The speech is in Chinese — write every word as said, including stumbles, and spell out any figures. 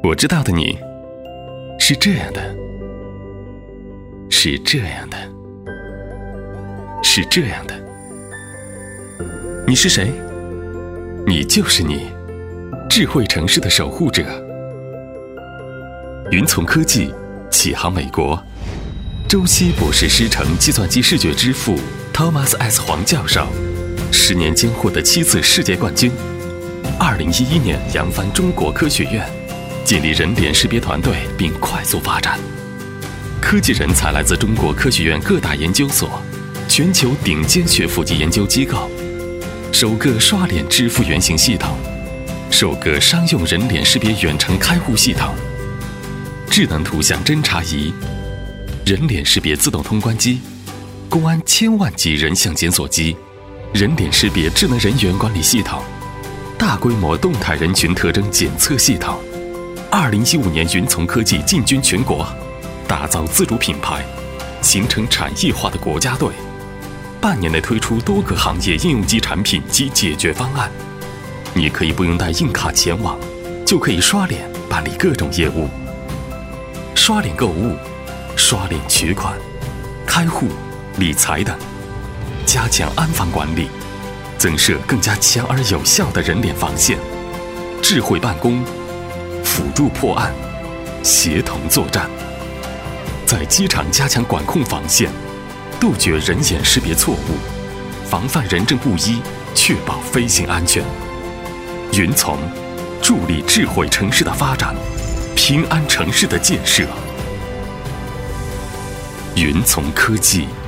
我知道的你是这样的，是这样的，是这样的。你是谁？你就是你，智慧城市的守护者。云从科技启航美国，周希博士师承计算机视觉之父 Thomas S. 黄教授，十年间获得七次世界冠军。二零一一年扬帆中国科学院，建立人脸识别团队并快速发展。科技人才来自中国科学院各大研究所，全球顶尖学府级研究机构。首个刷脸支付原型系统，首个商用人脸识别远程开户系统，智能图像侦查仪，人脸识别自动通关机，公安千万级人像检索机，人脸识别智能人员管理系统，大规模动态人群特征检测系统。二零一五年，云从科技进军全国，打造自主品牌，形成产业化的国家队。半年内推出多个行业应用级产品及解决方案，你可以不用带硬卡前往，就可以刷脸办理各种业务。刷脸购物、刷脸取款、开户、理财等，加强安防管理，增设更加强而有效的人脸防线。智慧办公，辅助破案，协同作战。在机场加强管控防线，杜绝人眼识别错误，防范人证不一，确保飞行安全。云从助力智慧城市的发展，平安城市的建设。云从科技。